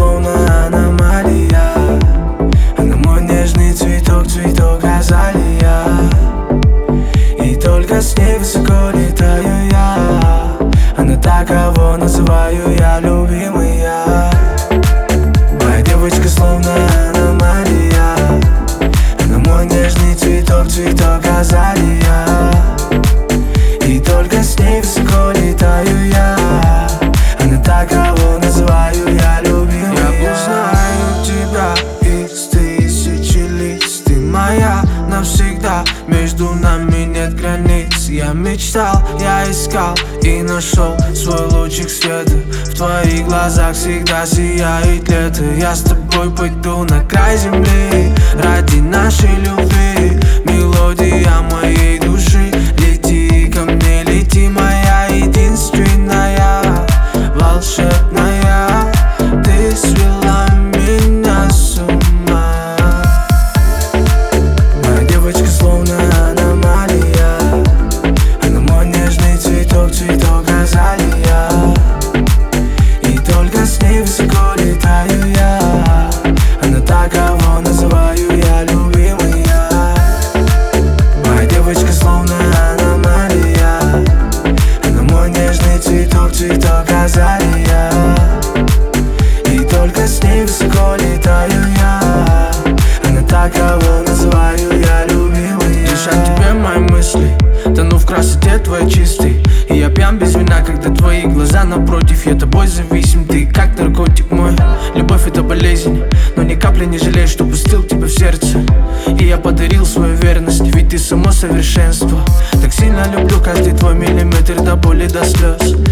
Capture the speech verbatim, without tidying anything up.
словно аномалия. Она мой нежный цветок, цветок азалия. И только с ней высоко летаю я. Она та, кого называю я любимая. Моя девочка словно аномалия. Она мой нежный цветок, цветок азалия. И только с ней высоко летаю я. Она та, кого называю я любимая. Я узнаю тебя из тысячи лиц. Ты моя навсегда, между нами нет границ. Я мечтал, я искал и нашел свой лучик света. В твоих глазах всегда сияет лето. Я с тобой пойду на край земли ради нашей любви. Мелодия моей души. Лети ко мне, лети, моя единственная, волшебная. Ты свела меня с ума. Моя девочка словно аномалия. Она мой нежный цветок, цветок азалия. И только с ней высоко летаю я. Она та, кого называю я любимая. Моя девочка словно аномалия. Она мой нежный цветок, цветок азалия. И только с ней высоко летаю я. Она та, кого называю я любимая. Дышат тебе мои мысли, тону в красоте твоей чистой. И я пьян без вина, когда твои глаза напротив. Я тобой зависим, ты как наркотик мой. Любовь это болезнь, но ни капли не жалею, что пустил тебя в сердце. И я подарил свою верность, ведь ты само совершенство. Так сильно люблю каждый твой миллиметр до боли, до слез.